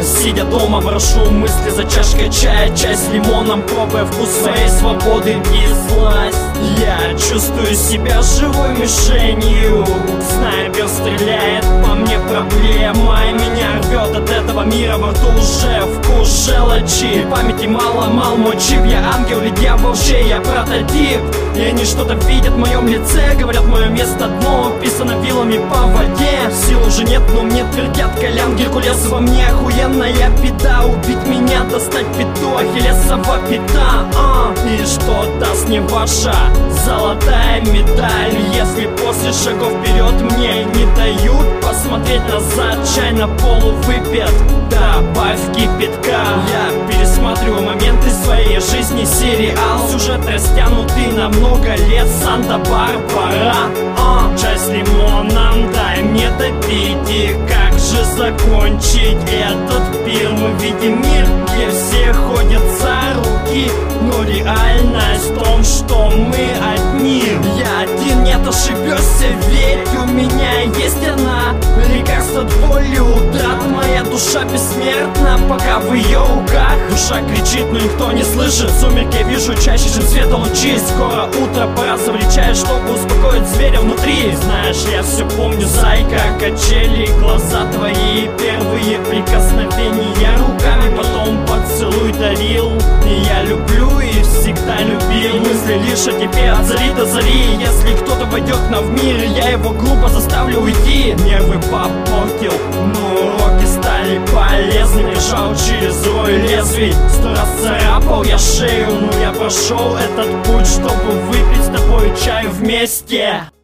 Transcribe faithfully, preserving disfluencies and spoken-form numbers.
сидя дома, брошу мысли за чашкой чая, чай с лимоном, пробуя вкус своей свободы и сласть. Я чувствую себя живой мишенью. Снайпер стреляет по мне, проблема, и меня рвет от этого мира. Во рту уже вкус желчи, памяти мало, мал мой чип. Я ангел или дьявол, чей я прототип. И они что-то видят в моем лице, говорят, мое место дно, писано вилами по воде. Сил уже нет, но мне твердят, Колян Геркулес во мне охуенная беда. Убить меня, достать пяту, ахиллесова пята, а. И что даст мне ваша золотая медаль, если после шагов вперед мне не дают посмотреть назад? Чай на полу выпит, добавь кипятка. Я пересматриваю моменты своей жизни, сериал, сюжет растянутый на много лет. Санта-Барбара, а. Чай с лимоном, дай мне допить. И как же закончить этот пир? Мы видим мир, где все ходят за руки, но реальность в том, что мы одни. Я один, нет, ошибешься, ведь у меня есть она. Лекарство от боли, утрат, моя душа бессмертна, пока в ее руках. Душа кричит, но никто не слышит. Сумерки я вижу чаще, чем света лучи. Скоро утро, пора завлечать, чтобы успокоить зверя внутри. Знаешь, я все помню, зайка, качели, глаза твои, первые прикосновения руками, потом поцелуй дарил. И я люблю и всегда любил. Мысли лишь о тебе от зари до зари. Если кто-то войдет к нам в мир, я его грубо заставлю уйти. Нервы попортил, но уроки стали полезны. Бежал через рой лезвий, сто раз царапал я шею, но я прошел этот путь, чтобы выпить с тобой чаю вместе.